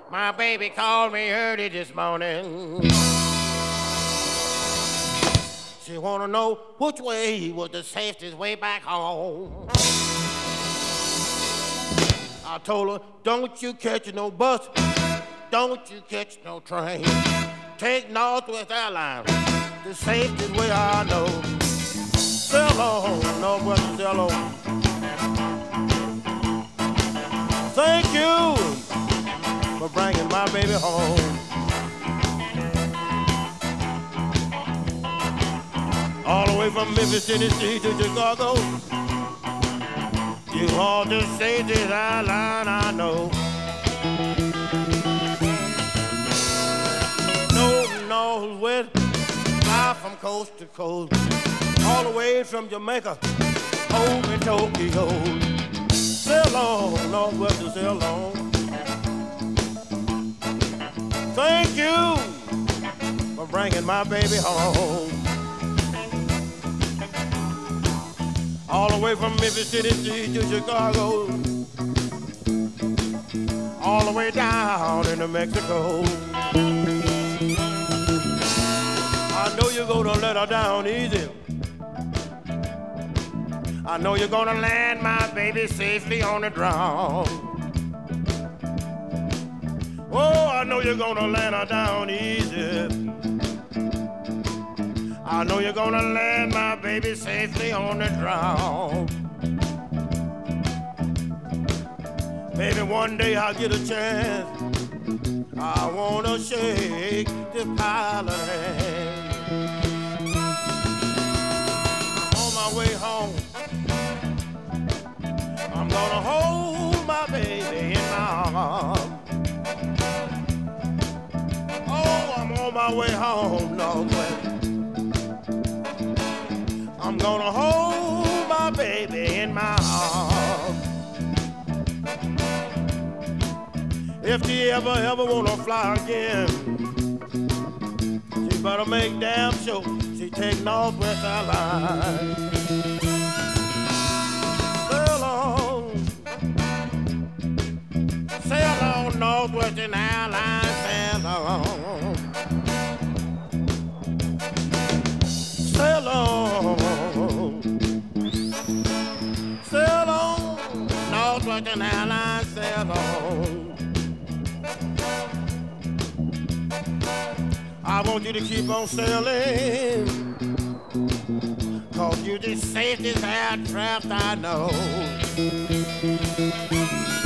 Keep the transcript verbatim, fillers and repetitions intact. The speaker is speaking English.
My baby called me early this morning. She wanna know which way was the safest way back home. I told her, don't you catch no bus, don't you catch no train. Take Northwest Airlines, the safest way I know. Sail on, Northwest, sail on. Thank you for bringing my baby home. All the way from Memphis, Tennessee to Chicago. You are the safest airline I know. No, Northwest, fly from coast to coast. All the way from Jamaica, home in Tokyo. Sail on, Northwest, to sail on. Thank you for bringing my baby home. All the way from Memphis, Tennessee to Chicago. All the way down into Mexico. I know you're gonna let her down easy. I know you're gonna land my baby safely on the ground. Oh, I know you're gonna land her down easy. I know you're gonna land my baby safely on the ground. Maybe one day I'll get a chance. I wanna shake the pilot hand. I'm on my way home. I'm gonna hold my baby in my arms. Oh, I'm on my way home, Northwest. I'm gonna hold my baby in my arms. If she ever, ever wanna fly again, she better make damn sure she take Northwest Airlines. Sail on, sail on, Northwestern Airlines, sail on. Sail on, sail on, Northwestern Airlines, sail on. I want you to keep on sailing, 'cause you're the safest air craft I know.